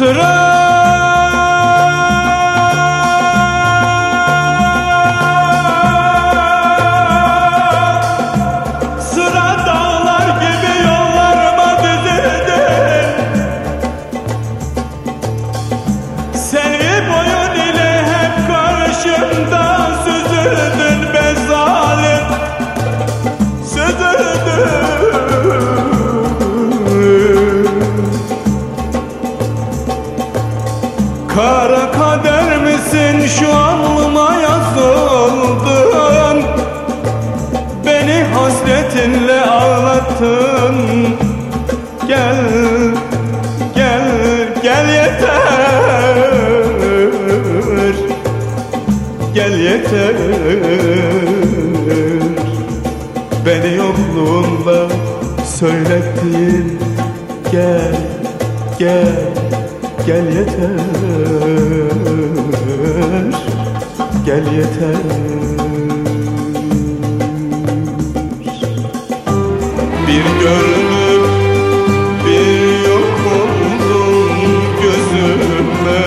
Sıra dağlar gibi yollarıma dizildin. Seni boyun ile hep karşımda süzüldün be zalim, süzüldün. Kara kader misin şu alnıma yazıldın? Beni hasretinle ağlattın. Gel, gel, gel yeter. Gel yeter. Beni yokluğunla söylettin. Gel, gel, gel yeter. Gel yeter. Bir görünüp bir yok oldun gözüme.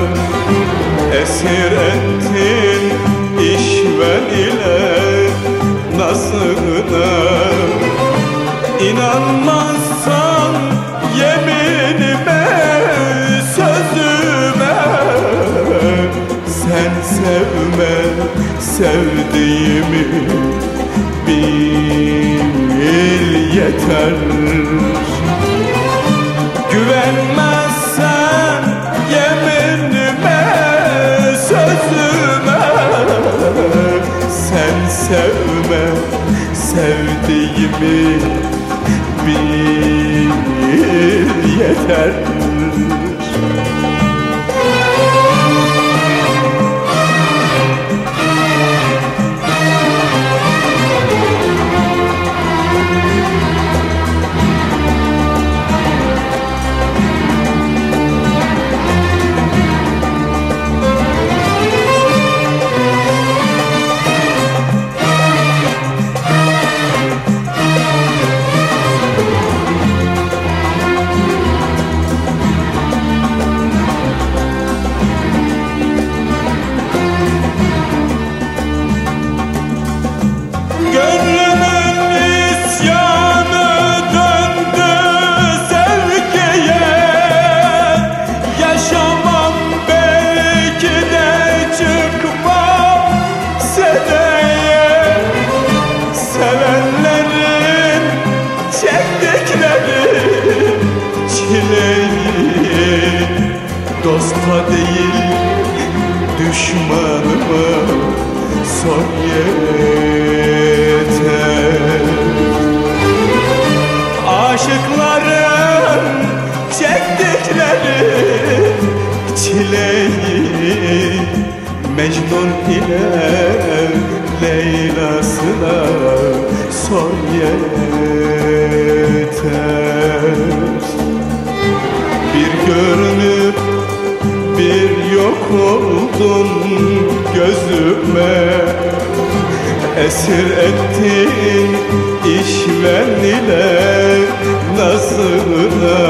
Esir ettin işven ile nazına. İnanmazsan yeminime, sözüme. Sen sevme sevdiğimi bil yeter. Güvenmezsen yeminime, sözüme. Sen sevme sevdiğimi bil yeter. Dosta değil düşmanıma son yeter. Aşıkların çektikleri çileyi Mecnun ile Leyla'sına son yeter. Bir görünüp bir yok oldun gözüme. Esir ettin işven ile nazına.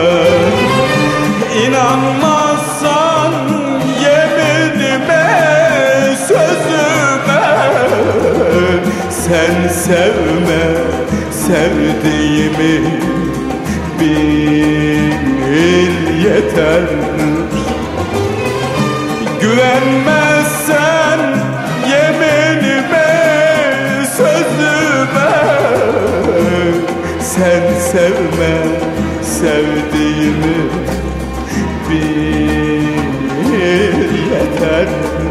İnanmazsan yeminime, sözüme. Sen sevme sevdiğimi bil yeter. Güvenmezsen yeminime, sözüme. Sen sevme sevdiğimi bil yeter.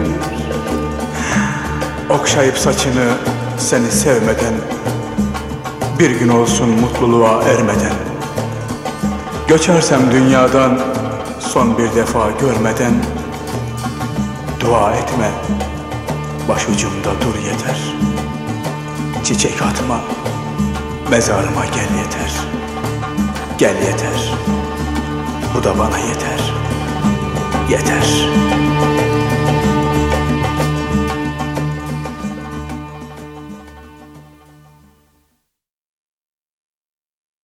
Okşayıp saçını seni sevmeden, bir gün olsun mutluluğa ermeden, göçersem dünyadan son bir defa görmeden, dua etme, başucumda dur yeter. Çiçek atma, mezarıma gel yeter. Gel yeter, bu da bana yeter. Yeter.